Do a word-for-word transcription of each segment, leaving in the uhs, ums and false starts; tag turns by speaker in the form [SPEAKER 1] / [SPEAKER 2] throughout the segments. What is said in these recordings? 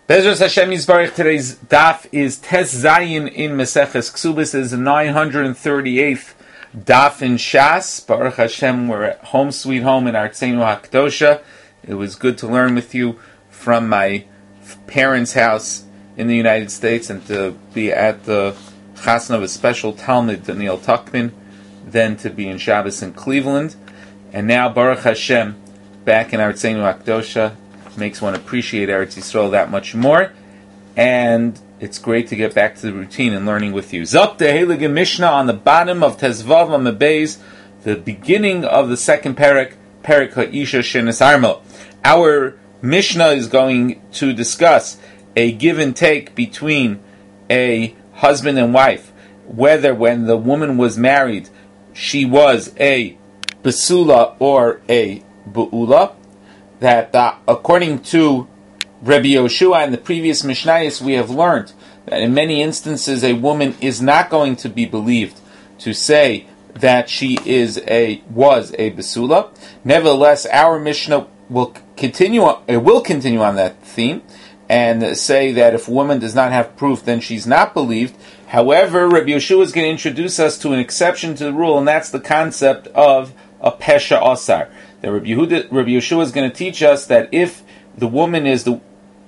[SPEAKER 1] Bezras Hashem Yisbarach, today's daf is Tes Zayin in Meseches Ksubis. Is the nine hundred thirty-eighth daf in Shas. Baruch Hashem, we're at home sweet home in Artzeinu HaKdosha. It was good to learn with you from my parents' house in the United States and to be at the chasna of a special Talmud, Daniel Tuckman, then to be in Shabbos in Cleveland. And now Baruch Hashem, back in Artzeinu HaKdosha. Makes one appreciate Eretz Yisrael that much more, and it's great to get back to the routine and learning with you. Zok the Heilige Mishnah on the bottom of Tezvav Amabez, the beginning of the second parak, Parak Ha'isha Shenes Armo. Our Mishnah is going to discuss a give and take between a husband and wife, whether when the woman was married she was a Basula or a Bu'ula. That uh, according to Rabbi Yoshua and the previous Mishnayos, we have learned that in many instances a woman is not going to be believed to say that she is a was a Basula. Nevertheless, our Mishnah will continue on, it will continue on that theme and say that if a woman does not have proof, then she's not believed. However, Rabbi Yoshua is going to introduce us to an exception to the rule, and that's the concept of a Pesha Asar. That Rabbi, Yehuda, Rabbi Yeshua is going to teach us that if the woman is the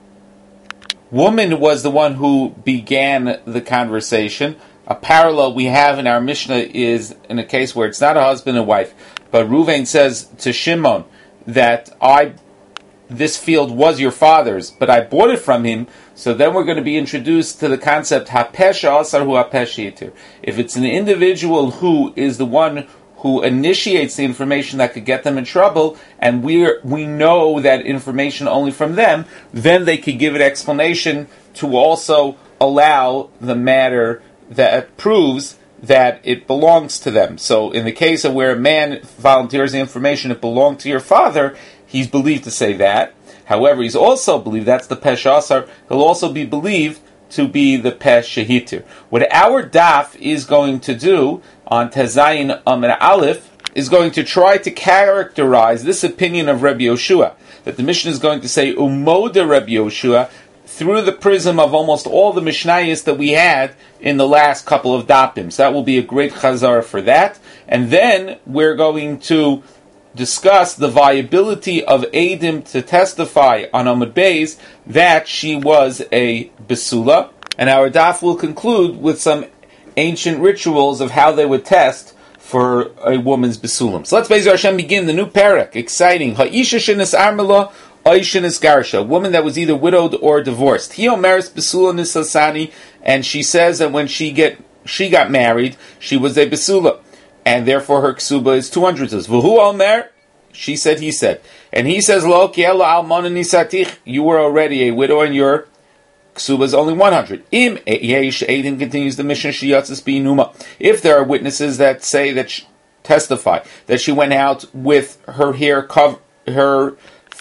[SPEAKER 1] woman was the one who began the conversation, a parallel we have in our Mishnah is in a case where it's not a husband and wife, but Ruvain says to Shimon that I this field was your father's, but I bought it from him. So then we're going to be introduced to the concept Hapesha Asar Hu Hapesh Yitir. If it's an individual who is the one who initiates the information that could get them in trouble, and we we know that information only from them, then they could give an explanation to also allow the matter that proves that it belongs to them. So in the case of where a man volunteers the information, it belonged to your father, he's believed to say that. However, he's also believed, that's the Pesha Asar, he'll also be believed to be the Pesha Hitir. What our daf is going to do on Tezayin Amar Aleph is going to try to characterize this opinion of Rabbi Yoshua, that the Mishnah is going to say Umoda Rabbi Yoshua through the prism of almost all the Mishnayos that we had in the last couple of dapim. So that will be a great chazar for that. And then we're going to discuss the viability of Eidim to testify on Amud Beis that she was a Basula. And our daf will conclude with some ancient rituals of how they would test for a woman's Basulim. So let's Be'ezer Hashem begin the new parak. Exciting. Ha'isha shenes armela, ha'isha shenes garsha. A woman that was either widowed or divorced. Hi omeres Basula nisasani, and she says that when she get she got married, she was a Basula, and therefore her ksuba is two hundred. V'hu omer, she said, he said. And he says, Lo kiela almana nisatich, you were already a widow and your Ksuba is only one hundred. Im yesh eidim, continues the mission, shiyatzis binuma. If there are witnesses that say that she, testify that she went out with her hair cover, her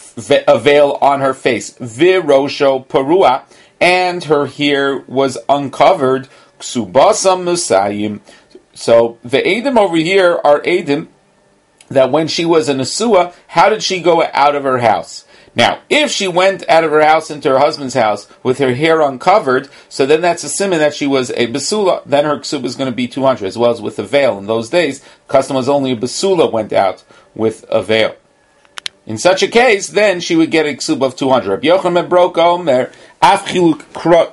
[SPEAKER 1] a veil on her face, virosho parua, and her hair was uncovered, ksubasam musayim. So the eidim over here are eidim that when she was a nesua, how did she go out of her house? Now, if she went out of her house into her husband's house with her hair uncovered, so then that's a siman that she was a basula, then her ksuba is going to be two hundred, as well as with a veil. In those days, custom was only a basula went out with a veil. In such a case, then she would get a ksuba of two hundred. Rabbi Yochanan broke omer, afchiluk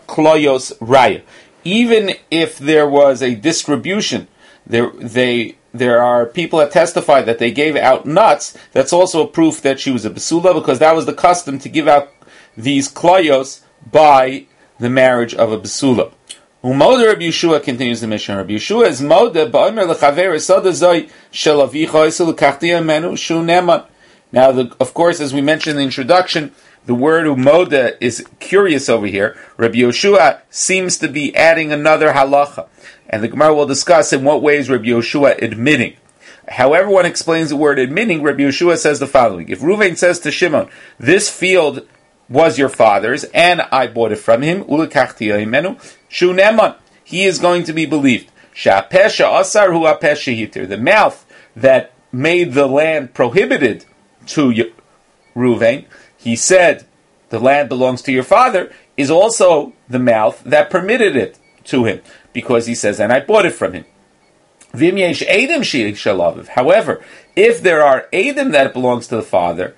[SPEAKER 1] kloyos raya. Even if there was a distribution, there they... There are people that testify that they gave out nuts. That's also a proof that she was a basula, because that was the custom to give out these kloyos by the marriage of a basula. Umoda Rabbi Yeshua, continues the mission. Rabbi Yeshua is moda ba'omer lechaver esoda zoi shel avicha isu lekachtia menu shu neman. Now, the, of course, as we mentioned in the introduction, the word umoda is curious over here. Rabbi Yoshua seems to be adding another halacha, and the Gemara will discuss in what ways Rabbi Yoshua admitting. However one explains the word admitting, Rabbi Yoshua says the following. If Ruvain says to Shimon, this field was your father's, and I bought it from him, ulekachti imenu, shu neman, he is going to be believed. Sha'apesha asar hu apesha hitir. The mouth that made the land prohibited to Ruvain, he said the land belongs to your father, is also the mouth that permitted it to him, because he says, and I bought it from him. However, if there are Eidim that it belongs to the father,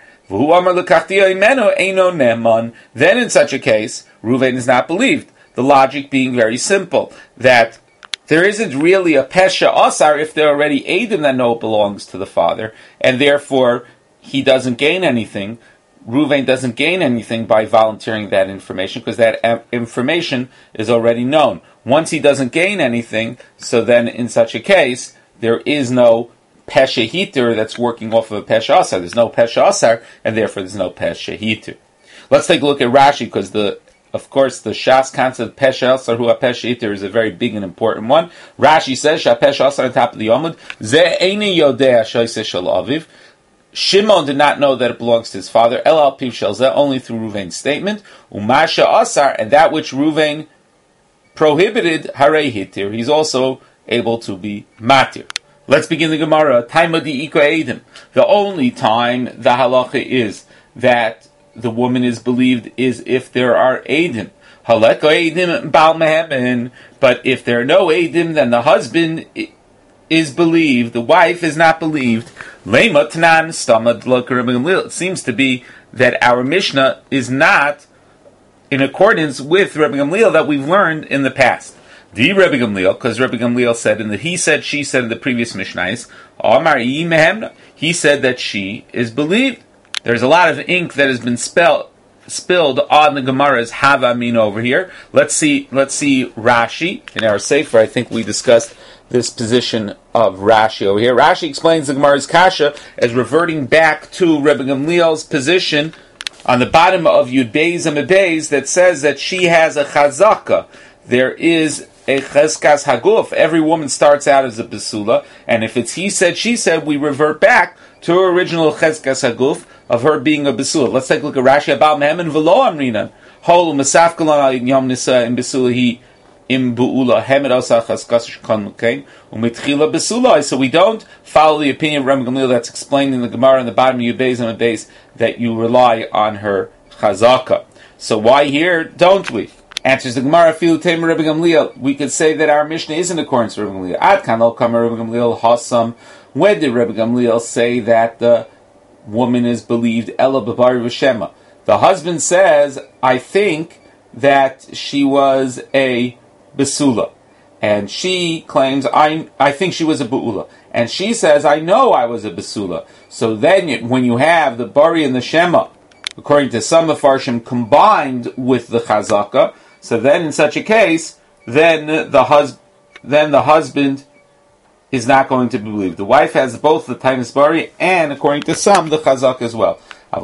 [SPEAKER 1] then in such a case, Reuven is not believed. The logic being very simple, that there isn't really a Pesha Asar if there are already Eidim that know it belongs to the father, and therefore he doesn't gain anything. Reuven doesn't gain anything by volunteering that information, because that information is already known. Once he doesn't gain anything, so then in such a case, there is no Pesha Hitur that's working off of a Pesha Asar. There's no Pesha Asar, and therefore there's no Pesha Hitur. Let's take a look at Rashi, because the, of course, the Shas concept Pesha Asar hu Pesha Hitur is a very big and important one. Rashi says, Sha Pesha Asar on top of the Yomud, Ze Eini Yodea Shoyse Shel Aviv. Shimon did not know that it belongs to his father, El Al Piv Shel Zeh, only through Reuven's statement, Umasha Asar, and that which Reuven prohibited, Harei Hitir, he's also able to be Matir. Let's begin the Gemara. Time of the Iko Eidim. The only time the halacha is that the woman is believed is if there are Eidim. Haleko Eidim Bal Mehemen. But if there are no Eidim, then the husband is believed, the wife is not believed. Lema Tanan Stamad Rabbi Gamliel. It seems to be that our Mishnah is not in accordance with Rabbi Gamliel that we've learned in the past. The Rabbi Gamliel, because Rabbi Gamliel said in the he said, she said in the previous Mishnahs, he said that she is believed. There's a lot of ink that has been spelled, spilled on the Gemara's Hava Min over here. Let's see, let's see Rashi in our Sefer. I think we discussed this position of Rashi over here. Rashi explains the Gemara's Kasha as reverting back to Rabbi Gamliel's position on the bottom of Yud Beis and Beis that says that she has a chazaka. There is a cheskas haguf. Every woman starts out as a besula, and if it's he said, she said, we revert back to her original cheskas haguf of her being a besula. Let's take a look at Rashi about Mehem and Velo Amrina. Hol Masafkalan Yom Nisa in besula he. So we don't follow the opinion of Rabbi Gamliel that's explained in the Gemara in the bottom of Yud Beis and Beis that you rely on her chazaka. So why here don't we? Answers the Gemara, Filu Tema Rabbi Gamliel. We could say that our Mishnah is in accordance with Rabbi Gamliel. Ad kan lo kama Rabbi Gamliel hasam. When did Rabbi Gamliel say that the woman is believed? Ela b'bari v'shema. The husband says, I think that she was a Besula. And she claims, I I think she was a Be'ula. And she says, I know I was a Besula. So then when you have the Bari and the Shema, according to some Mefarshim, combined with the Chazaka, so then in such a case, then the, hus- then the husband is not going to be believed. The wife has both the Tainus Bari and, according to some, the Chazaka as well. But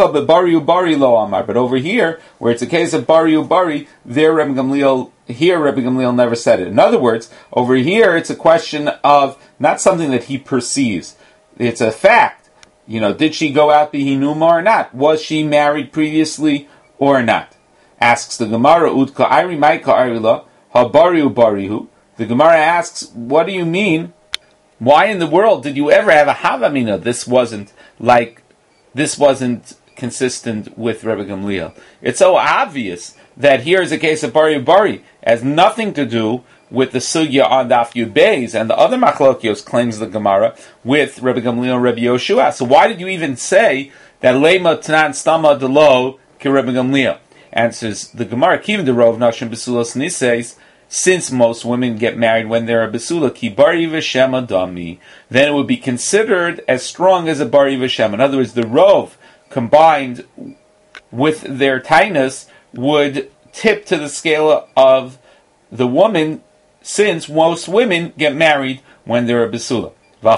[SPEAKER 1] over here, where it's a case of Bari Ubari, there Rabbi Gamliel, here Rabbi Gamliel never said it. In other words, over here it's a question of not something that he perceives. It's a fact. You know, did she go out bihinuma or not? Was she married previously or not? Asks the Gemara, Udka Iri Maika Arila, Ha Bari Ubarihu. The Gemara asks, what do you mean? Why in the world did you ever have a Havamina? This wasn't like This wasn't consistent with Rebbe Gamliel. It's so obvious that here is a case of Bari Bari. It has nothing to do with the sugya on Daf Yud Beis and the other machlokios, claims the Gemara, with Rebbe Gamliel and Rebbe Yoshua. So why did you even say that Lema Tanan Stama Delo ki Rebbe Gamliel? Answers the Gemara, Kivin Derov Nashim Besulos Niseis, since most women get married when they're a Besula, ki Bari V'Shema Dami, then it would be considered as strong as a Bari V'Shema. In other words, the Rov combined with their Tainus would tip to the scale of the woman, since most women get married when they're a Besula.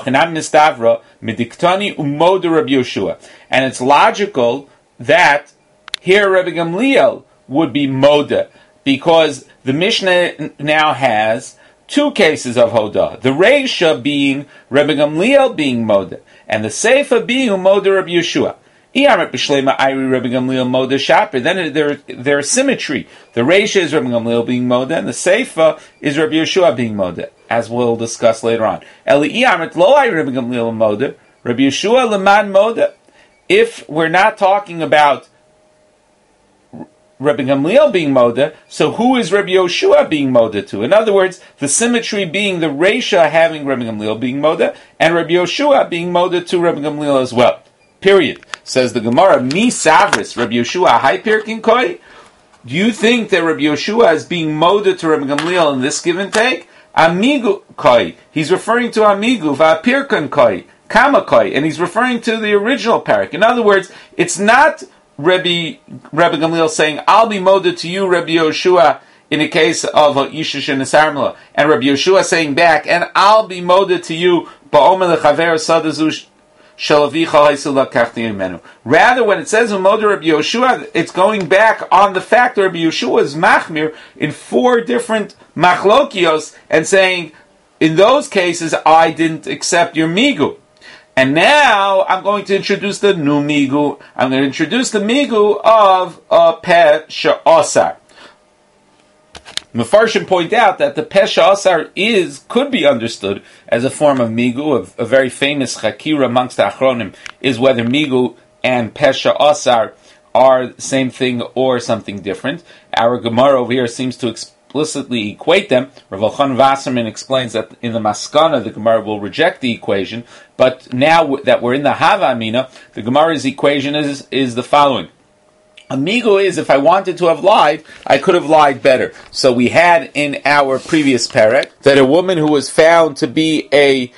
[SPEAKER 1] And it's logical that here Rebbe Gamliel would be Moda, because the Mishnah now has two cases of Hoda. The Reisha being Rebbe Gamliel being Moda, and the Seifa being Moda Rebbe Yeshua. Then there, there's symmetry. The Reisha is Rebbe Gamliel being Moda, and the Seifa is Rebbe Yeshua being Moda, as we'll discuss later on. Rebbe Yeshua leman Moda. If we're not talking about Rabbi Gamliel being moda, so who is Rabbi Yoshua being moda to? In other words, the symmetry being the Reisha having Rabbi Gamliel being moda, and Rabbi Yoshua being moda to Rabbi Gamliel as well. Period. Says the Gemara, Mi Savris, Rabbi Yoshua, Hai Pirkin Koi? Do you think that Rabbi Yoshua is being moda to Rabbi Gamliel in this give and take? Amigu Koi. He's referring to Amigu, Va Pirkin Koi, Kama Koi, and he's referring to the original parak. In other words, it's not Rabbi, Rabbi Gamliel saying, I'll be moda to you, Rabbi Yoshua, in the case of Yishush and Sarmala, and Rabbi Yoshua saying back, and I'll be moda to you, Ba'omer lechaver sadazu shalavicha haisula kachti imenu. Rather, when it says moda Rabbi Yoshua, it's going back on the fact that Rabbi Yoshua is machmir in four different machlokios, and saying, in those cases, I didn't accept your migu. And now I'm going to introduce the new migu. I'm going to introduce the migu of uh, Pesha Asar. Mefarshim point out that the Pesha Asar is could be understood as a form of migu. A, a very famous chakira amongst the Achronim is whether migu and Pesha Asar are the same thing or something different. Our Gemara over here seems to explain explicitly equate them. Rav Elchanan Wasserman explains that in the Maskana the Gemara will reject the equation, but now that we're in the Hava Amina, the Gemara's equation is is the following. Amigo is, if I wanted to have lied, I could have lied better. So we had in our previous parak that a woman who was found to be a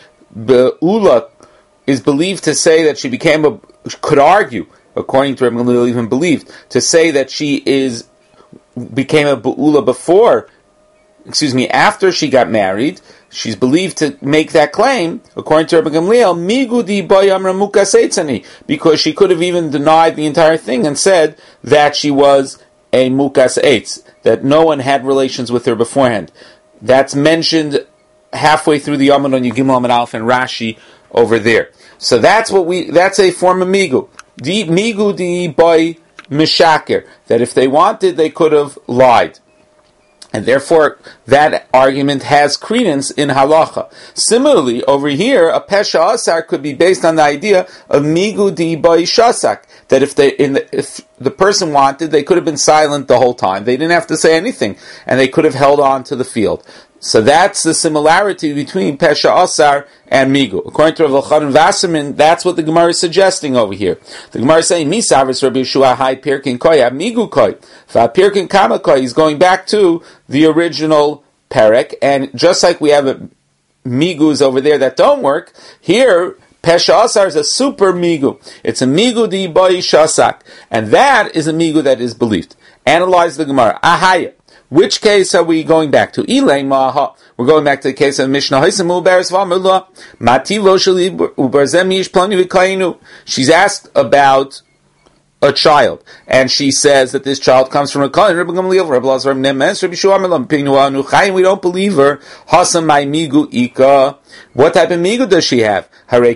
[SPEAKER 1] Be'ula is believed to say that she became a, could argue, according to Rabbi Gamliel, even believed, to say that she is became a Be'ula before, excuse me, after she got married. She's believed to make that claim, according to Rabbi Gamliel, Migudi Bayam Ramuka Seitzani, because she could have even denied the entire thing and said that she was a Mukas Eitz, that no one had relations with her beforehand. That's mentioned halfway through the Yamad on Yigimel Amid Aleph and Rashi over there. So that's what we, that's a form of Migu. Di Migu di Bay Mishaker, that if they wanted, they could have lied. And therefore, that argument has credence in halacha. Similarly, over here, a pesha asar could be based on the idea of migu di bai shasak, that if they, in the, if the person wanted, they could have been silent the whole time. They didn't have to say anything, and they could have held on to the field. So that's the similarity between Pesha Asar and Migu. According to Rav Elchanan Wasserman, that's what the Gemara is suggesting over here. The Gemara is saying, Mi Savris Rabbi Yeshua Hai Pirkin Koi, Migu Koi. Va Pirkin Kama Koi. He's going back to the original Perek, and just like we have a Migus over there that don't work, here, Pesha Asar is a super Migu. It's a Migu di Bai Shasak. And that is a Migu that is believed. Analyze the Gemara. Ahaya. Which case are we going back to? Ilay Maha. We're going back to the case of Mishnah. She's asked about a child, and she says that this child comes from a Kohen. We don't believe her. What type of migu does she have?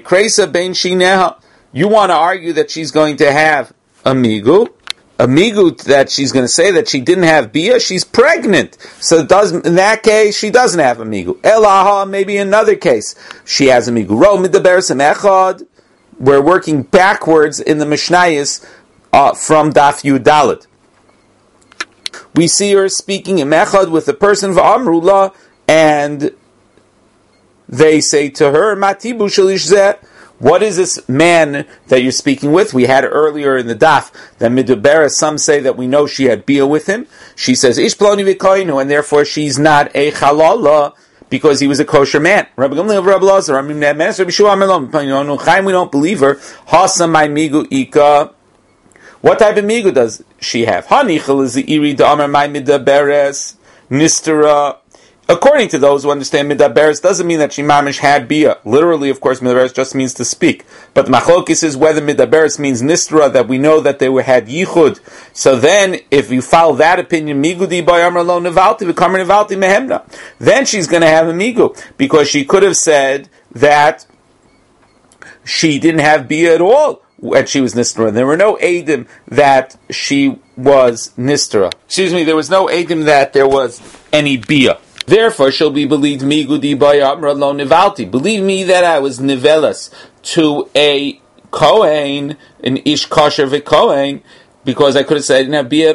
[SPEAKER 1] You want to argue that she's going to have a migu? A migu that she's going to say that she didn't have bia, she's pregnant. So it does, in that case, she doesn't have a migu. Elaha, maybe another case, she has a migu. Ro midaber sem echad. We're working backwards in the Mishnayos uh, from Daf Yud Dalet. We see her speaking in echad with the person v'amrula, and they say to her, Matibu shalish zeh. What is this man that you're speaking with? We had earlier in the daf that midubera, some say that we know she had bia with him. She says, Ish ploni v'koinu, and therefore she's not a chalala because he was a kosher man. Rabbi Gamliel, Rabbi Lazar, Rabbi Shua Melon, we don't believe her. Hasa my migu ika. What type of migu does she have? Hanichel is the iri da'amar my midaberes nistera. According to those who understand midaberes, doesn't mean that she mamish had bia. Literally, of course, midaberes just means to speak. But the machlokis is whether midaberes means nistra, that we know that they were had yichud. So then, if you follow that opinion, migudi bayamar lo nevalti v'kamar nevalti mehemna, then she's going to have a migu, because she could have said that she didn't have bia at all when she was nistra. There were no edim that she was nistra. Excuse me, there was no edim that there was any bia. Therefore, she'll be believed migudi bayamra lo nivalti. Believe me that I was nivelas to a kohen, an ish kosher v'kohen, because I could have said I didn't have bia at all.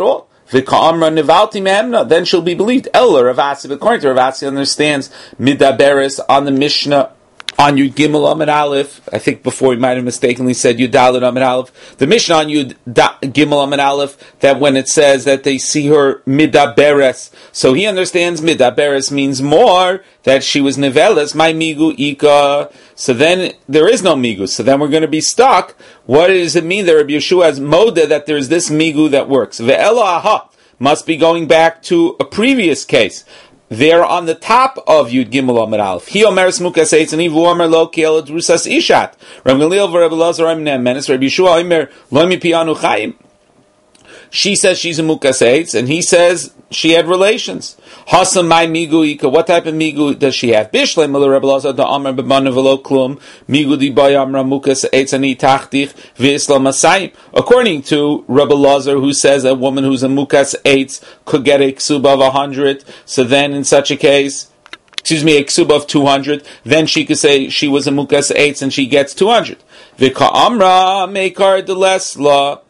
[SPEAKER 1] V'ka'amra nivalti mehemna, then she'll be believed. Ella Ravasi, according to Ravasi, understands midaberes on the Mishnah on Yud Gimel Amid Aleph. I think before he might have mistakenly said Yud Dalet Amid Aleph. The Mishnah on Yud da- Gimel Amid Aleph, that when it says that they see her midaberes, so he understands midaberes means more, that she was neveles, my migu ika. So then there is no migu. So then we're going to be stuck. What does it mean that Rabbi Yeshua has moda that there's this migu that works? Ve'ela aha must be going back to a previous case. They're on the top of Yud Gimel Amid Aleph. He omeres mukas eitz and ivu omer lo kiel drusas ishat. Rabbi Gamliel v'Rabbi Elazar omer menes. Rabbi Yeshua omer lo mi pianu chayim. She says she's a mukas eitz, and he says she had relations. Hasam my migu ika. What type of migu does she have? Bishlei mele Rabbi Elazar da omer b'manu v'lo klum migu di boy amra mukas eitz ani tachtich v'isla masayim. According to Rabbi Elazar, who says a woman who's a mukas eitz could get a ksuba of a hundred, so then in such a case, excuse me, a ksuba of two hundred, then she could say she was a mukas eitz and she gets two hundred. V'ka amra meikar de lesla.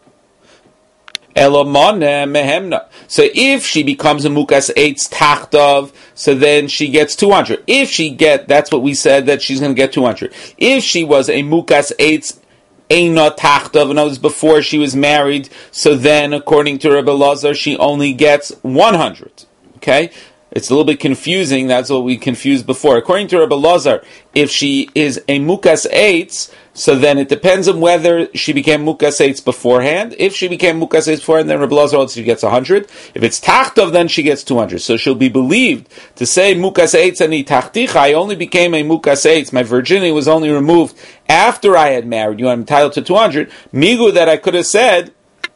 [SPEAKER 1] So if she becomes a mukas eitz tachtov, so then she gets two hundred. If she get, that's what we said, that she's going to get two hundred. If she was a mukas eitz eina tachtov, and it was before she was married, so then according to Rabbi Elazar, she only gets one hundred. Okay? It's a little bit confusing. That's what we confused before. According to Rabbi Elazar, if she is a mukas eitz, so then it depends on whether she became mukas eitz beforehand. If she became mukas eitz beforehand, then Rabbi Elazar holds she gets one hundred. If it's tachtov, then she gets two hundred. So she'll be believed to say mukas eitz ani tachticha. I only became a mukas eitz. My virginity was only removed after I had married you. I'm entitled to two hundred. Migu that I could have said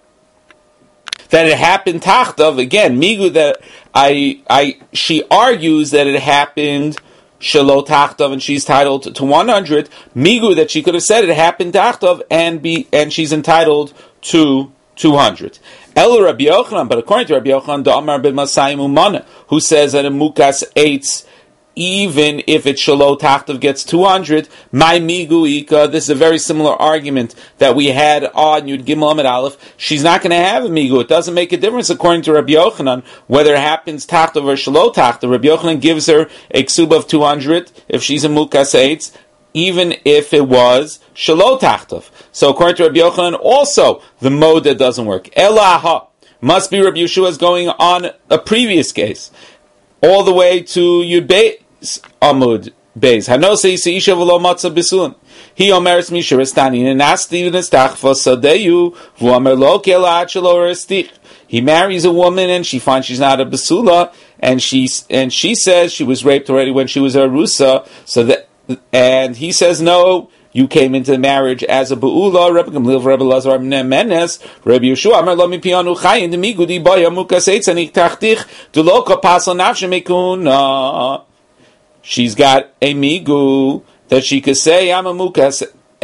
[SPEAKER 1] that it happened tachtov. Again, migu that I, I, she argues that it happened shelo tachtov, and she's entitled to one hundred. Migu that she could have said it happened tachtov, and be, and she's entitled to two hundred. El Rabbi Yochanan, but according to Rabbi Yochanan, da Amar ben Masayim Umana, who says that a mukas eitz, even if it's shelo tachtov, gets two hundred, my migu ika, this is a very similar argument that we had on Yud Gimel Amid Aleph. She's not going to have a migu. It doesn't make a difference according to Rabbi Yochanan whether it happens tachtov or shelo tachtov. Rabbi Yochanan gives her a ksuba of two hundred if she's a mukas eitz, even if it was shelo tachtov. So according to Rabbi Yochanan, also the moda doesn't work. Elaha must be Rabbi Yeshua's going on a previous case, all the way to Yud Beis Amud Beis. Hanose Seisha v'lo matzah b'sulin. He omeres misharistani nenasti v'nestachva sadeyu v'omer lo kelat shelo restich. He marries a woman and she finds she's not a basula, and she and she says she was raped already when she was a rusa. So that, and he says no, you came into the marriage as a beula. Rabbi Gamliel, Rabbi Elazar, Menes, Rabbi Yeshua, Amar lo mipianu chayin demigudi boya mukas eitz ani tachtich duloka pasal nafshe mekuna. She's got a migu that she could say, I'm a mukas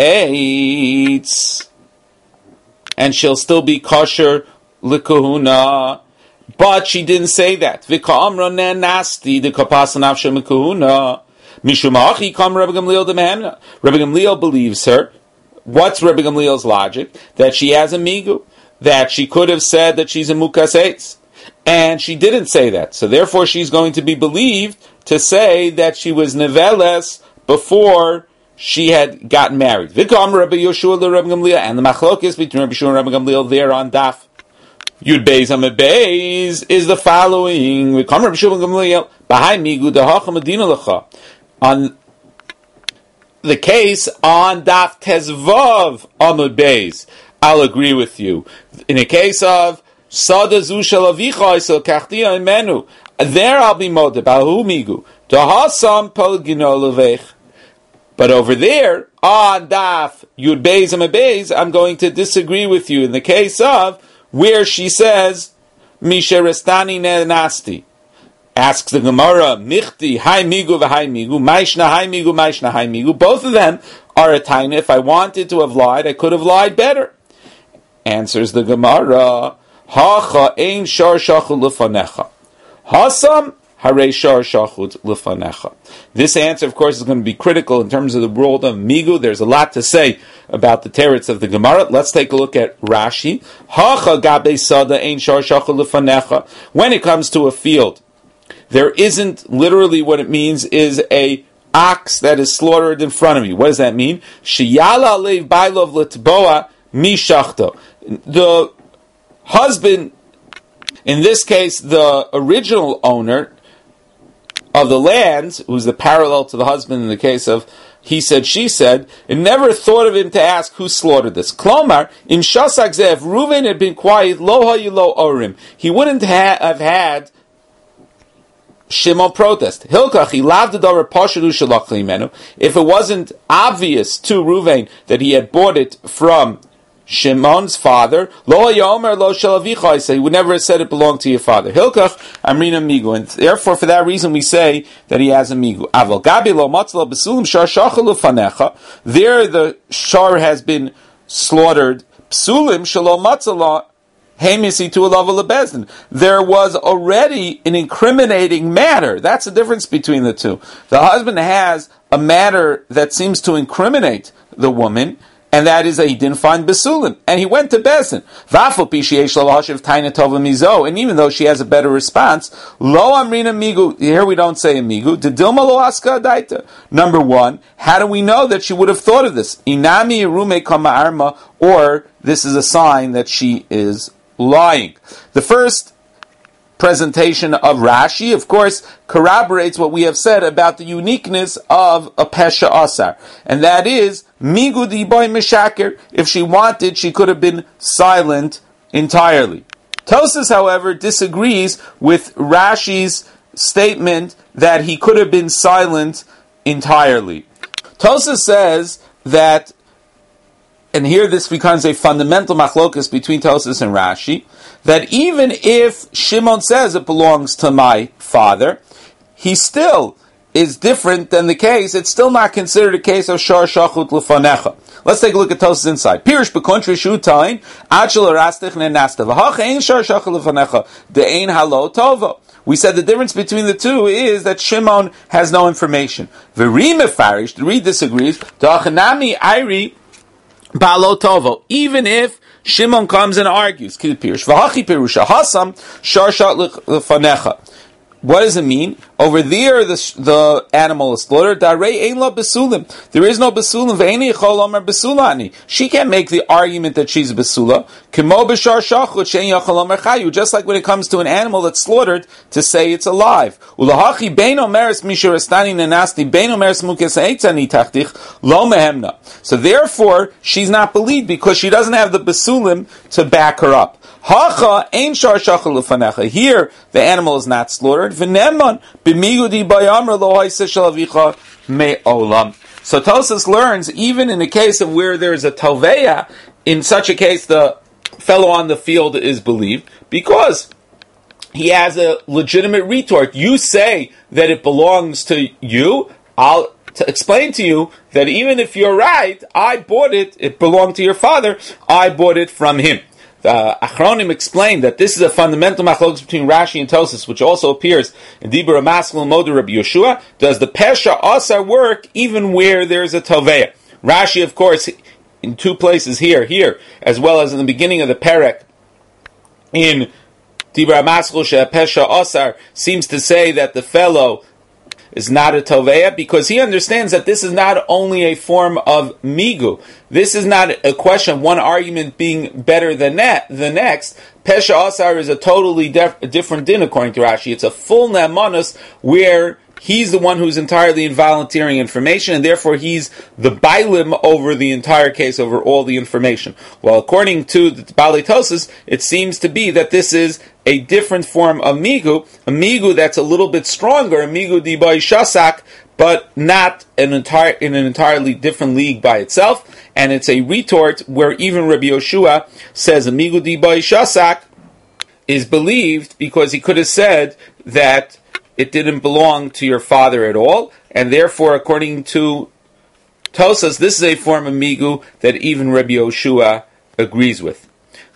[SPEAKER 1] eitz, and she'll still be kosher likahuna. But she didn't say that. V'ka'amra nasti the kapasal nafshe mekuna. Mishumachi kam Rabbi Gamliel demehemna. Rabbi Gamliel believes her. What's Rabbi Gamliel's logic? That she has a migu. That she could have said that she's a mukas eitz. And she didn't say that. So therefore she's going to be believed to say that she was neveles before she had gotten married. V'kam Rabbi Yeshua le Rabbi Gamliel, and the machlokes between Rabbi Yeshua and Rabbi Gamliel there on Daf Yud Beis Amud Beis is the following. V'kam Rabbi Yeshua Gamliel b'hai migu dahacha medina lecha. On the case on Daf Tezvav Amud Beis, I'll agree with you. In a case of Sada zu shel avicha isel kachtia imenu, there I'll be modeh b'hu migu dahasam polgino levech. But over there on Daf Yud Beis Amud Beis, I'm going to disagree with you in the case of where she says misherestani nenasti. Asks the Gemara, Michti, Hai Migu, V'Hai Migu, Maishna, Hai Migu, Maishna, Hai Migu. Both of them are a taina. If I wanted to have lied, I could have lied better. Answers the Gemara, Hacha ein shar shachu lefanecha. Hasam Harei shar shachut lefanecha. This answer, of course, is going to be critical in terms of the world of migu. There's a lot to say about the teretz of the Gemara. Let's take a look at Rashi. Hacha gabe sada ein shar shachut lefanecha. When it comes to a field, there isn't literally what it means is a ox that is slaughtered in front of you. What does that mean? Sheyala leiv bailov letboa mishachto. The husband, in this case, the original owner of the land, who's the parallel to the husband in the case of he said, she said, it never thought of him to ask who slaughtered this. Klomar, in Shasak Zev, Reuven had been quiet, lo hayilo orim. He wouldn't ha- have had Shimon protest. Hilkach, he laved the door pashadu shalach limenu. If it wasn't obvious to Reuven that he had bought it from Shimon's father, lo yomer lo shalavicha, say he would never have said it belonged to your father. Hilkach amrina migu, and therefore for that reason we say that he has a migu. Aval gabi lo matzlo besulim shar shachalu fanecha. There the shar has been slaughtered. Psulim shalom matzala hamisi to a level of bezdin. There was already an incriminating matter. That's the difference between the two. The husband has a matter that seems to incriminate the woman, and that is that he didn't find Besulim. And he went to Bezdin. And even though she has a better response, Lo Amrina Migu, here we don't say a Migu, Dedilma Lo Aska Daita. Number one, how do we know that she would have thought of this? Inami Rume Kama Arma, or this is a sign that she is lying. The first presentation of Rashi, of course, corroborates what we have said about the uniqueness of a Pesha Asar. And that is, Migu di boy mishaker. If she wanted, she could have been silent entirely. Tosas, however, disagrees with Rashi's statement that he could have been silent entirely. Tosas says that, and here this becomes a fundamental machlokus between Tosas and Rashi, that even if Shimon says it belongs to my father, he still is different than the case. It's still not considered a case of shar shachut lefanecha. Let's take a look at Tosas inside. Pirish b'kontri shutain achel arastich nenasta v'hach ein shar shachut lefanecha de'ein halo tovo. We said the difference between the two is that Shimon has no information. V'ri mefarish, the Reed disagrees. Da'achanami ayri ba'alo tovo. Even if Shimon comes and argues, what does it mean? Over there, the, the animal is slaughtered. There is no besulim. She can't make the argument that she's a besula. Just like when it comes to an animal that's slaughtered, to say it's alive. So therefore, she's not believed because she doesn't have the besulim to back her up. Hacha ein shar shachal lefanecha. Here, the animal is not slaughtered. V'neman b'migudi bayamra lo ha'isa shalavicha me'olam. So Tosas learns, even in the case of where there is a talveya, in such a case, the fellow on the field is believed because he has a legitimate retort. You say that it belongs to you. I'll to explain to you that even if you're right, I bought it. It belonged to your father. I bought it from him. The Achronim explained that this is a fundamental machlokes between Rashi and Tosas, which also appears in Dibur Amaskal Moder Rabbi Yeshua. Does the Pesha Asar work even where there's a Toveya? Rashi, of course, in two places here, here, as well as in the beginning of the Perek, in Dibur Amaskal She Pesha Asar, seems to say that the fellow is not a Toveya, because he understands that this is not only a form of Migu. This is not a question of one argument being better than that, the next. Pesha Asar is a totally def- different din according to Rashi. It's a full Ne'emanus where he's the one who's entirely volunteering information, and therefore he's the bailim over the entire case, over all the information. Well, according to the Balei Tosas, it seems to be that this is a different form of migu, a migu that's a little bit stronger, a migu di bai shasak, but not an entire in an entirely different league by itself, and it's a retort where even Rabbi Yoshua says a migu di bai shasak is believed because he could have said that it didn't belong to your father at all, and therefore, according to Tosas, this is a form of migu that even Rabbi Yoshua agrees with.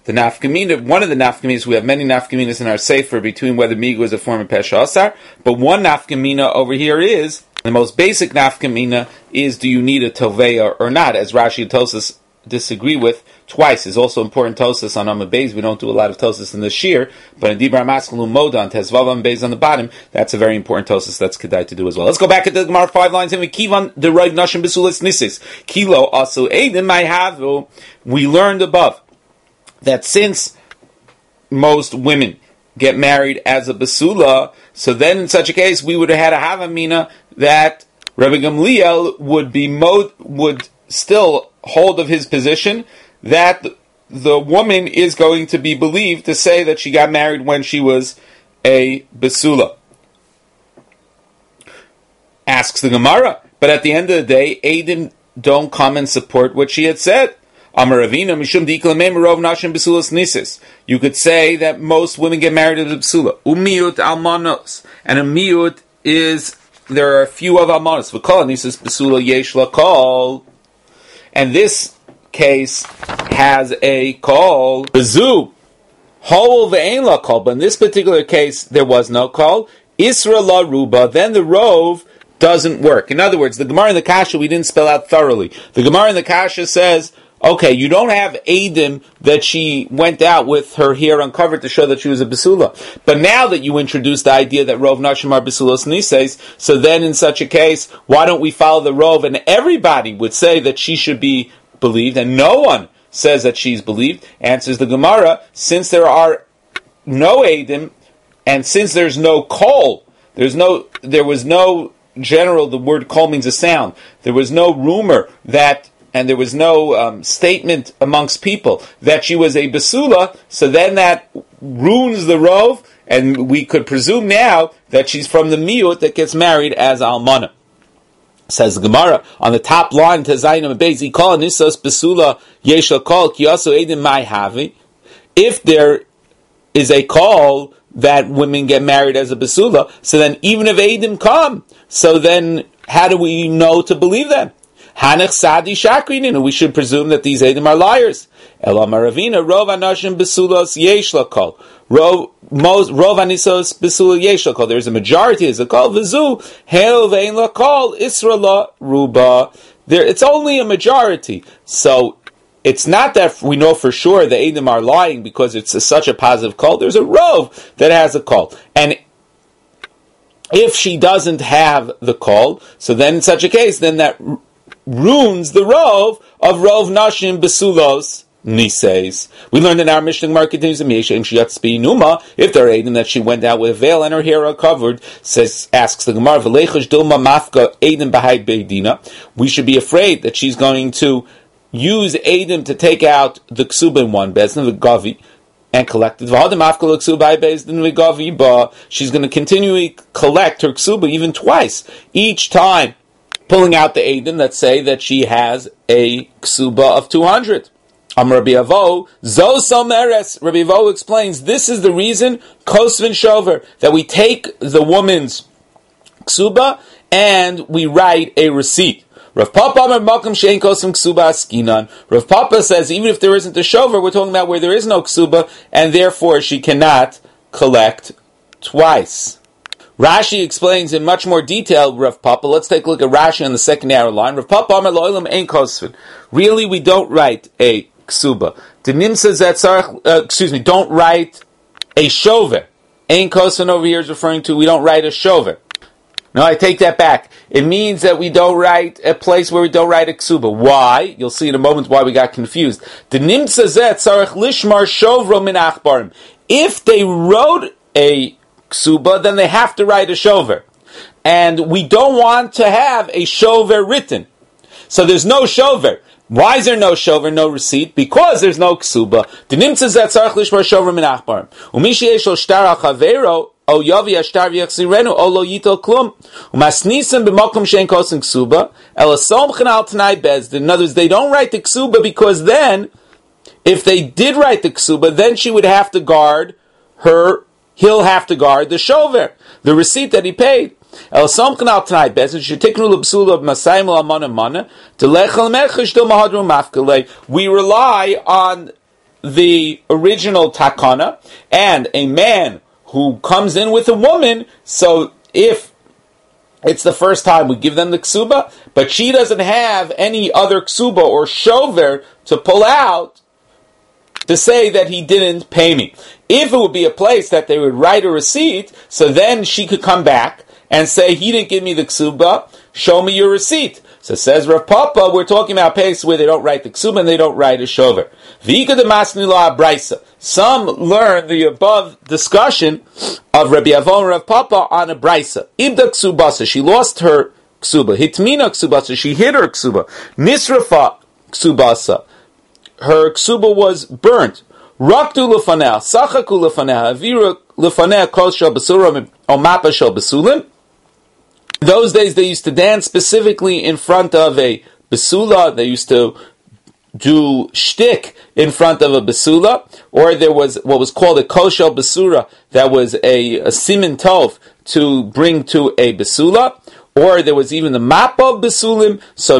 [SPEAKER 1] the nafkamina, one of the nafkaminas, we have many nafkaminas in our sefer between whether migu is a form of pesha asar, but one nafkamina over here is, the most basic nafkamina is, do you need a toveya or not, as Rashi and Tosas disagree with twice. Is also important Tosas on Amud Beis. We don't do a lot of Tosas in the Shir, but in Dibra Maskalu Modan, Tezvav Amud Beis on the bottom, that's a very important Tosas that's kedai to do as well. Let's go back at the Gemara five lines, and we kivan the right nashim besulas nisis. Kilo also edim I have. We learned above that since most women get married as a basula, so then in such a case we would have had a havamina that Rabbi Gamliel would be mo- would still hold of his position that the woman is going to be believed to say that she got married when she was a basula. Asks the Gemara, but at the end of the day, Aiden don't come and support what she had said. Amar Ravina mishum diklameim rov nashim basulas nisis. You could say that most women get married as a basula. Umiut almanos, and a miut is there are a few of almanos. V'kol nisis basula yesh lakol, and this case has a call. Bezu hol ve'ein lakol, but in this particular case there was no call. Isra la ruba, then the rov doesn't work. In other words, the Gemara in the Kasha we didn't spell out thoroughly. The Gemara in the Kasha says, okay, you don't have Adim that she went out with her hair uncovered to show that she was a Basula. But now that you introduced the idea that Rov Nashim are Basulos Nises, so then in such a case, why don't we follow the Rov? And everybody would say that she should be believed, and no one says that she's believed. Answers the Gemara, since there are no Adim, and since there's no call, there's no, there was no general, the word call means a sound. There was no rumor that and there was no um, statement amongst people that she was a basula, so then that ruins the rov, and we could presume now that she's from the miut that gets married as almana. Says the Gemara on the top line to Zayin Bezi call nisos basula yeshal call kiyaso edim mai havi. If there is a call that women get married as a basula, so then even if edim come, so then how do we know to believe them? Hanech Sadi Shakrin, we should presume that these Edom are liars. Ela Maravina, Rov Anashim Besulos Yesh Lakol. Rov Anisos Besul Yesh Lakol. There's a majority, as a call. Vizu, Hail Vein Lakol, Israel Ruba. There, it's only a majority. So, it's not that we know for sure the Edom are lying because it's a, such a positive call. There's a Rov that has a call. And if she doesn't have the call, so then in such a case, then that ruins the rov of rov nashim besulos nises. We learned in our Mishnah Gemara continues in Yesha and Shiyat Spi Numa, if they're aiding that she went out with a veil and her hair are covered, says asks the Gemara V'leichash Dilma Mafka Aiden B'Hai Beidina. We should be afraid that she's going to use Aiden to take out the ksuba in one bezdin, the gavi, and collect it. She's going to continually collect her ksuba even twice, each time pulling out the Aiden that say that she has a ksuba of two hundred. Am Rabbi Avo, Zo Someres, Rabbi Avo explains, this is the reason, Kosvin Shover, that we take the woman's ksuba and we write a receipt. Rav Papa Amar Malkum Shein Kosvin Ksuba Askinan. Rav Papa says, even if there isn't a shover, we're talking about where there is no ksuba, and therefore she cannot collect twice. Rashi explains in much more detail, Rav Papa. Let's take a look at Rashi on the second arrow line. Rav Papa Amar Lo'ilam Ein Kosvin. Really, we don't write a ksuba. The Nimsa Zetzarach, uh, excuse me, don't write a shover. Ein Kosvin over here is referring to we don't write a shover. No, I take that back. It means that we don't write a place where we don't write a ksuba. Why? You'll see in a moment why we got confused. The Nimsa Zetzarach Lishmar Shovro Min Achbarim. If they wrote a ksuba, then they have to write a shover. And we don't want to have a shover written. So there's no shover. Why is there no shover, no receipt? Because there's no ksuba. The nimtza zetzarach lishmar shover min achbarim. Umishi yeshol shtar achavero, o yavi ashtar v'yachzirenu, o lo yitol klum. Umasnisim b'mokum shein kosin ksuba, ela somchen al tanai bezdin. In other words, they don't write the ksuba because then, if they did write the ksuba, then she would have to guard her, he'll have to guard the shover, the receipt that he paid. El somchen al tanai bezdin, shetiknu l'bsula b'masayim l'amana mana, to lechel mechish til mahadru mafkalei. We rely on the original takana, and a man who comes in with a woman, so if it's the first time we give them the ksuba, but she doesn't have any other ksuba or shover to pull out to say that he didn't pay me. If it would be a place that they would write a receipt, so then she could come back and say, he didn't give me the ksuba, show me your receipt. So says Rav Papa, we're talking about a place where they don't write the ksuba and they don't write a shover. Some learn the above discussion of Rabbi Avon and Rav Papa on a brisa. Ibda ksubasa, she lost her ksuba. Hitmina ksubasa, she hid her ksuba. Nisrafa ksubasa, her ksuba was burnt. Raktu lefaneh, sachaku lefaneh, avira lefaneh kol shel basura o mapa shel basulim. In those days, they used to dance specifically in front of a basula. They used to do shtick in front of a basula, or there was what was called a kol shel basura, that was a, a siman tov to bring to a basula. Or there was even the map of Besulim. So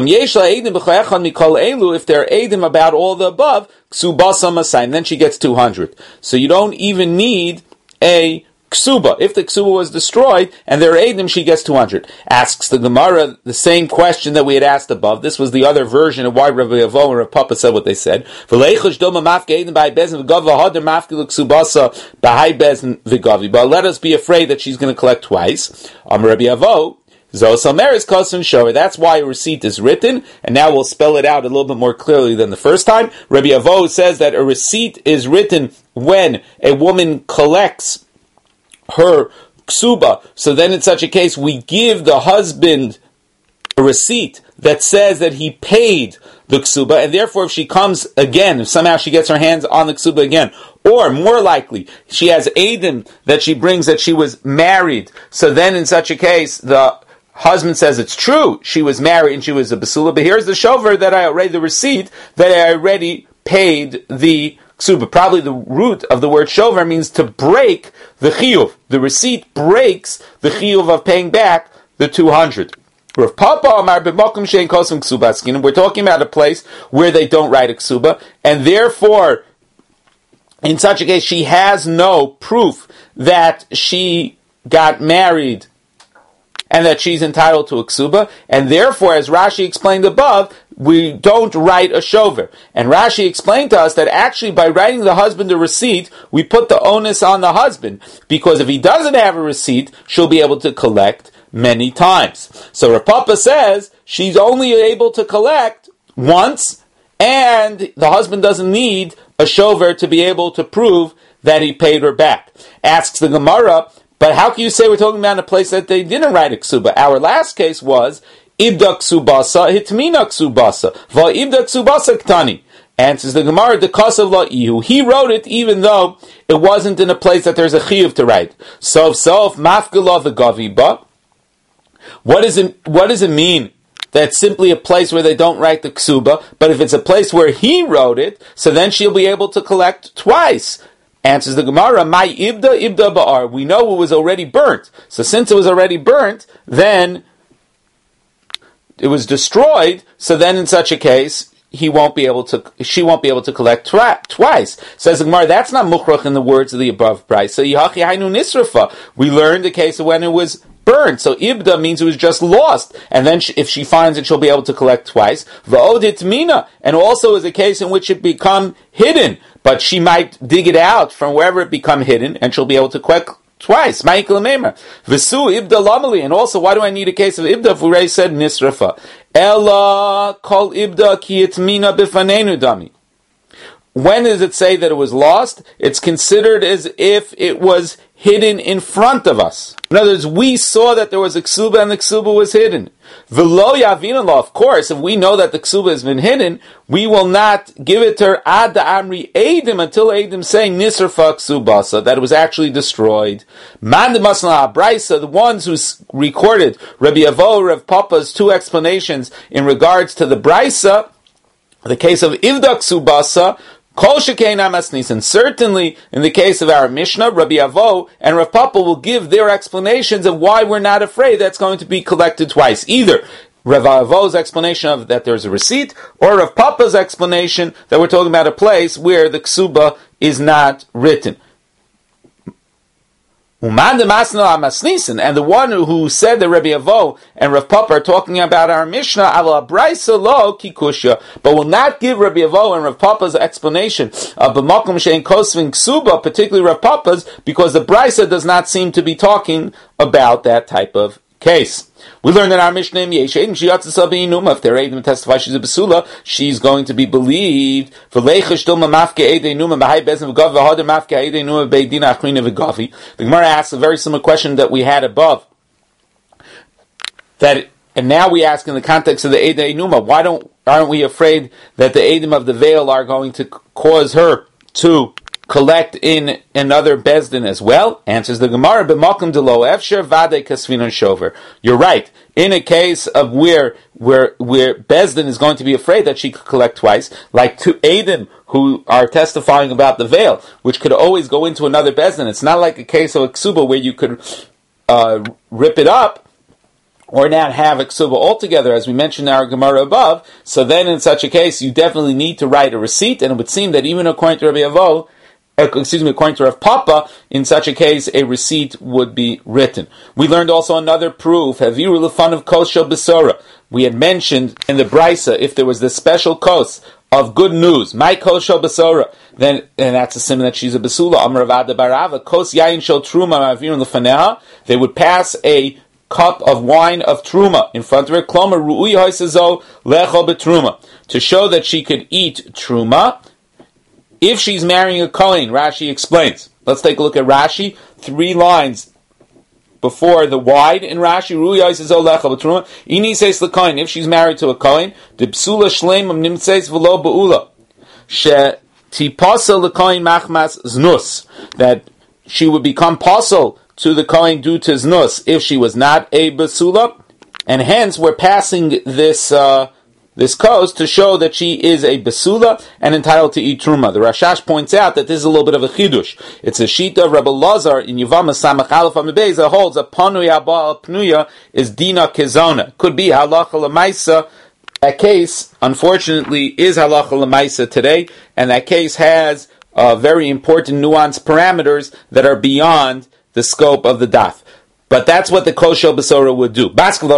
[SPEAKER 1] if they're Eidim about all the above, Ksubasa Masayim, then she gets two hundred. So you don't even need a Ksuba. If the Ksuba was destroyed and they're Eidim, she gets two hundred. Asks the Gemara the same question that we had asked above. This was the other version of why Rabbi Avo and Rav Papa said what they said. But let us be afraid that she's going to collect twice. Um, Rabbi Avo, that's why a receipt is written, and now we'll spell it out a little bit more clearly than the first time. Rabbi Avo says that a receipt is written when a woman collects her ksuba. So then in such a case, we give the husband a receipt that says that he paid the ksuba, and therefore if she comes again, if somehow she gets her hands on the ksuba again, or more likely, she has Eidim that she brings that she was married, so then in such a case, the husband says it's true, she was married and she was a basula, but here's the shover that I already, the receipt that I already paid the ksuba. Probably the root of the word shover means to break the chiyuv. The receipt breaks the chiyuv of paying back the two hundred. Rav Papa Amar b'makom shein kosem ksuba askin. We're talking about a place where they don't write a ksuba, and therefore, in such a case, she has no proof that she got married and that she's entitled to a ksuba, and therefore, as Rashi explained above, we don't write a shover. And Rashi explained to us that actually by writing the husband a receipt, we put the onus on the husband, because if he doesn't have a receipt, she'll be able to collect many times. So Rav Papa says she's only able to collect once, and the husband doesn't need a shover to be able to prove that he paid her back. Asks the Gemara, but how can you say we're talking about a place that they didn't write a ksuba? Our last case was ibda ksubasa hitmina ksubasa va ibda ksubasa ktani. Answers the Gemara, the kasav la ihu. He wrote it even though it wasn't in a place that there's a chiyuv to write. So sof mafgala the gaviba. What does it What does it mean? That's simply a place where they don't write the ksuba, but if it's a place where he wrote it, so then she'll be able to collect twice. Answers the Gemara, my ibda ibda ba'ar. We know it was already burnt. So since it was already burnt, then it was destroyed. So then in such a case, he won't be able to, she won't be able to collect twi- twice. Says the Gemara, that's not mukhrach in the words of the above price. So yihachi hainu nisrafa. We learned the case of when it was burned. So ibda means it was just lost. And then she, if she finds it, she'll be able to collect twice. Va'odit mina. And also is a case in which it become hidden. But she might dig it out from wherever it become hidden, and she'll be able to collect twice. Ma'ikla memer. V'su ibda lamali. And also, why do I need a case of ibda if we already said nisrafa? Ella kol ibda ki itmina bifanenu dami. When does it say that it was lost? It's considered as if it was hidden in front of us. In other words, we saw that there was a ksuba and the ksuba was hidden. V'lo yavinallah, of course, if we know that the ksuba has been hidden, we will not give it to her ad amri eidim until eidim say nisrfa ksubasa, that it was actually destroyed. Mandamasna abraisa, the ones who recorded Rabbi Avo, Rav Papa's two explanations in regards to the braisa, the case of ivda ksubasa, Kol shekein amasnis, and certainly in the case of our Mishnah, Rabbi Avo and Rav Papa will give their explanations of why we're not afraid that's going to be collected twice. Either Rav Avo's explanation of that there's a receipt, or Rav Papa's explanation that we're talking about a place where the ksuba is not written. And the one who said that Rabbi Avo and Rav Papa are talking about our Mishnah, ala braisa lo kikusha, but will not give Rabbi Avo and Rav Papa's explanation of b'makom she'en kosvin ksuba, particularly Rav Papa's, because the braisa does not seem to be talking about that type of case. We learned in our Mishnah, if they're able to testify she's a basula, she's going to be believed. The Gemara asks a very similar question that we had above. That, and now we ask in the context of the Eidei Numa, why don't aren't we afraid that the Eidim of the veil are going to cause her to collect in another Bezdin as well? Answers the Gemara, b'makom delo efsher vade kasvinon shover. You're right. In a case of where where where Bezdin is going to be afraid that she could collect twice, like two Eidim who are testifying about the veil, which could always go into another Bezdin. It's not like a case of a ksuba where you could uh, rip it up or not have a ksuba altogether, as we mentioned in our Gemara above. So then in such a case, you definitely need to write a receipt, and it would seem that even according to Rabbi Avo, excuse me, according to Rav Papa, in such a case, a receipt would be written. We learned also another proof, Haviru l'fan of kos shel besora. We had mentioned in the Brisa, if there was this special kos of good news, my kos shel besora, then, and that's a symbol that she's a besula, Amar Rav Ada Barava, kos yayin shel truma haviru l'faneha, they would pass a cup of wine of truma in front of her, kloma ru'ui haisazo lecho betruma, to show that she could eat truma. If she's marrying a Kohen, Rashi explains. Let's take a look at Rashi. Three lines before the wide in Rashi. Ini says the Kohen. If she's married to a Kohen, the psula shleimam nimtzeis v'lo be'ula. She tipasa l'Kohen machmas znus. That she would become posel to the Kohen due to znus if she was not a basula. And hence we're passing this Uh, This goes to show that she is a besula and entitled to eat truma. The Rashash points out that this is a little bit of a chidush. It's a sheet of Rebbe Lazar in Yevama Samach Aleph Amibez that holds a panuya ba'al pnuya is dina kezona. Could be halacha l'maisa. That case, unfortunately, is halacha l'maisa today, and that case has uh, very important nuanced parameters that are beyond the scope of the daf. But that's what the kos shel besora would do. Does an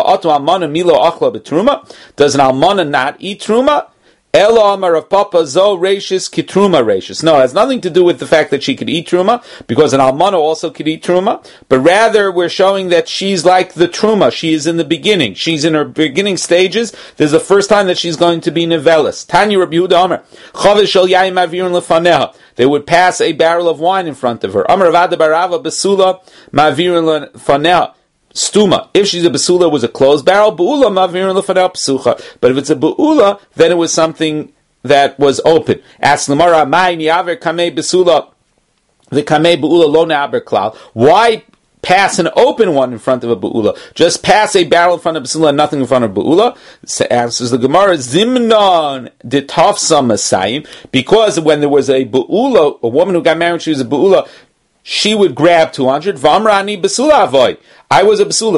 [SPEAKER 1] almana not eat truma? Elo amar Rav Papa zo reishis kitruma reishis. No, it has nothing to do with the fact that she could eat truma, because an almana also could eat truma, but rather we're showing that she's like the truma. She is in the beginning. She's in her beginning stages. This is the first time that she's going to be nivelis. Tanya Rabbi Yehuda Amar, chavish shel yayin mavirin lefaneha. They would pass a barrel of wine in front of her. Amar Rav Ada Barava besula mavirin lefaneha. Stuma. If she's a basula, it was a closed barrel. Beula mavirin lefanel psucha. But if it's a beula, then it was something that was open. Ask Lamara, Mai niaver kamei basula, the kamei beula lo neaber klal. Why pass an open one in front of a beula? Just pass a barrel in front of basula and nothing in front of beula. Answers the Gemara, Zimnon detafsa masayim. Because when there was a beula, a woman who got married, she was a beula, she would grab two hundred. Vamrani basula avoid. I was a basula.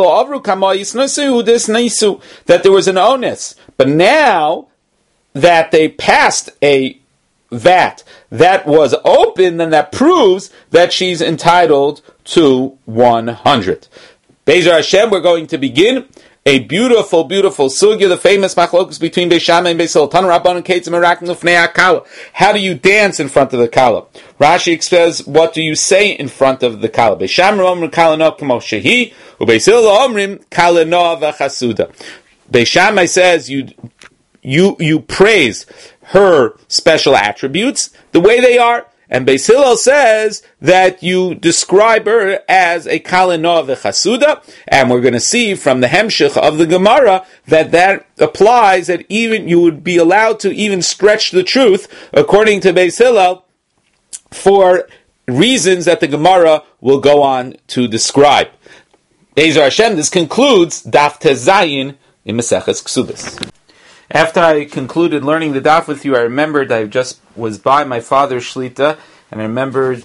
[SPEAKER 1] That there was an onus. But now that they passed a vat that was open, then that proves that she's entitled to one hundred. Be'ezras Hashem, we're going to begin a beautiful, beautiful sugya, the famous machlokus between Beis Shammai and Beis Hillel. Tan Rabban and Keitzim Merakim Lufnei HaKala. How do you dance in front of the Kala? Rashi says, what do you say in front of the Kala? Beis Shammai omrim Kala no k'mo shehi, uBeis Hillel omrim Kala no v'chasuda. Beis Shammai says, you, you, you praise her special attributes the way they are. And Beis Hillel says that you describe her as a Kala no v'chasuda, and we're going to see from the Hemshech of the Gemara that that applies, that even you would be allowed to even stretch the truth, according to Beis Hillel, for reasons that the Gemara will go on to describe. Be'ezras Hashem, this concludes Daf Tezayin in Maseches Ksubis. After I concluded learning the daf with you, I remembered I just was by my father's shlita, and I remembered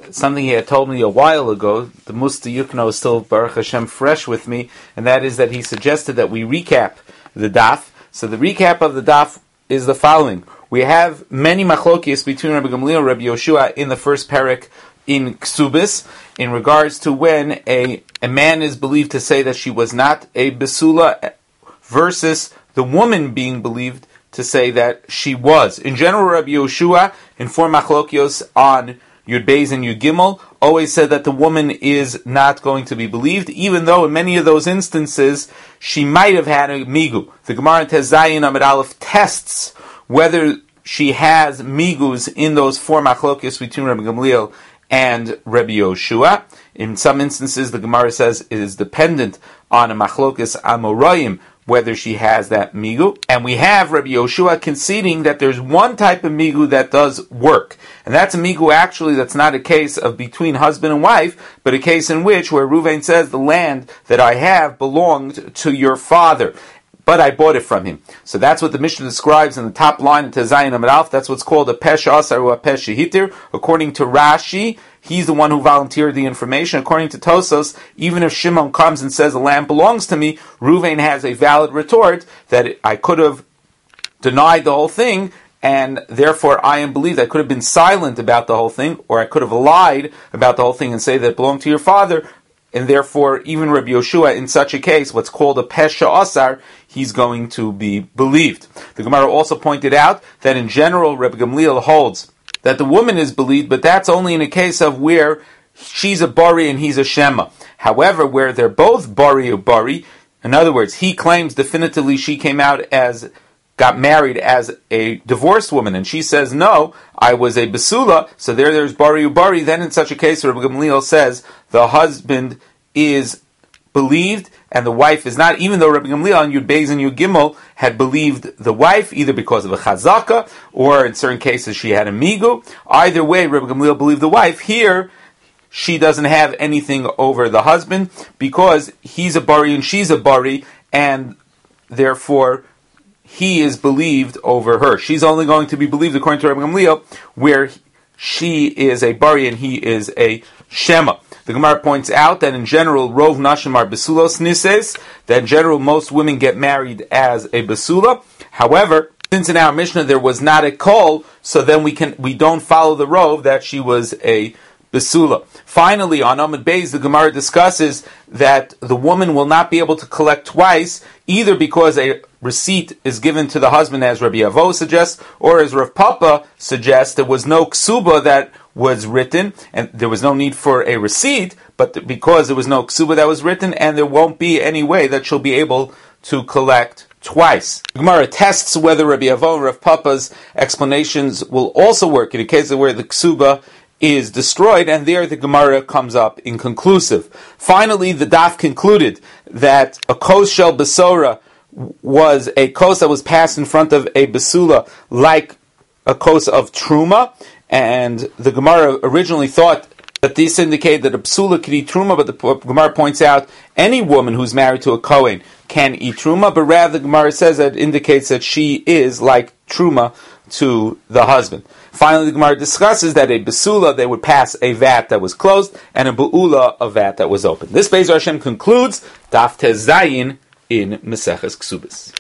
[SPEAKER 1] something he had told me a while ago. The Musta Yukno is still, Baruch Hashem, fresh with me, and that is that he suggested that we recap the daf. So the recap of the daf is the following. We have many machlokis between Rabbi Gamliel and Rabbi Yoshua in the first parak in Ksubis in regards to when a, a man is believed to say that she was not a Besula versus the woman being believed to say that she was. In general, Rabbi Yoshua, in four machlokios on Yud Beis and Yud Gimel, always said that the woman is not going to be believed, even though in many of those instances she might have had a migu. The Gemara in Tez Zayin Amud Aleph tests whether she has migus in those four machlokios between Rabbi Gamliel and Rabbi Yoshua. In some instances, the Gemara says it is dependent on a machlokis amoraim, whether she has that migu. And we have Rabbi Yoshua conceding that there's one type of migu that does work. And that's a migu actually that's not a case of between husband and wife, but a case in which where Ruvain says the land that I have belonged to your father, but I bought it from him. So that's what the Mishnah describes in the top line of Tezayin Amud Aleph. That's what's called a Pesh Asar or a Pesh Shehitir. According to Rashi, he's the one who volunteered the information. According to Tosos, even if Shimon comes and says the land belongs to me, Ruvain has a valid retort that I could have denied the whole thing, and therefore I am believed. I could have been silent about the whole thing, or I could have lied about the whole thing and say that it belonged to your father, and therefore even Rabbi Yoshua, in such a case, what's called a Pesha Asar, he's going to be believed. The Gemara also pointed out that in general, Rabbi Gamliel holds that the woman is believed, but that's only in a case of where she's a Bari and he's a Shema. However, where they're both Bari or Bari, in other words, he claims definitively she came out as, got married as a divorced woman, and she says, no, I was a Besula, so there there's Bari or Bari, then in such a case, Rabbi Gamliel says the husband is believed, and the wife is not, even though Rabbi Gamliel on Yud Beis and Yud Gimel had believed the wife, either because of a chazaka, or in certain cases she had a migu. Either way, Rabbi Gamliel believed the wife. Here, she doesn't have anything over the husband, because he's a bari and she's a bari, and therefore he is believed over her. She's only going to be believed, according to Rabbi Gamliel, where she is a bari and he is a shema. The Gemara points out that in general, Rov Nashim are Besulos Nises, that in general most women get married as a Besula. However, since in our Mishnah there was not a Kol, so then we can we don't follow the Rov that she was a Besula. Finally, on Amud Beis, the Gemara discusses that the woman will not be able to collect twice, either because a receipt is given to the husband, as Rabbi Avo suggests, or as Rav Papa suggests, there was no ksuba that was written, and there was no need for a receipt, but because there was no ksuba that was written, and there won't be any way that she'll be able to collect twice. The Gemara tests whether Rabbi Avo and Rav Papa's explanations will also work in a case where the ksuba is destroyed, and there the Gemara comes up inconclusive. Finally, the daf concluded that a kos shel besora was a kos that was passed in front of a besula, like a kos of truma, and the Gemara originally thought that this indicated that a besula could eat truma, but the Gemara points out any woman who's married to a kohen can eat truma, but rather the Gemara says that it indicates that she is like truma to the husband. Finally, the Gemara discusses that a besula, they would pass a vat that was closed, and a be'ula, a vat that was open. This Beis Hashem concludes Daf Tez Zayin in Maseches Ksubis.